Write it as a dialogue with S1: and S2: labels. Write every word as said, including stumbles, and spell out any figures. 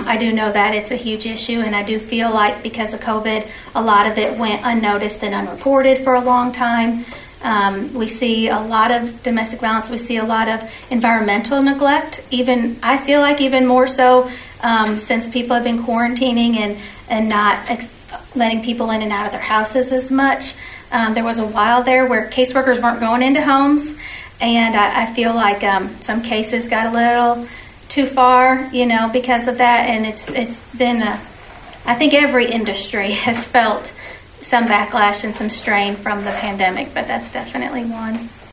S1: I do know that it's a huge issue, and I do feel like because of COVID, a lot of it went unnoticed and unreported for a long time. Um, we see a lot of domestic violence. We see a lot of environmental neglect. Even I feel like even more so um, since people have been quarantining and and not ex- letting people in and out of their houses as much. Um, there was a while there where caseworkers weren't going into homes, and I, I feel like um, some cases got a little too far, you know, because of that. And it's it's been a, I think every industry has felt some backlash and some strain from the pandemic, but that's definitely one.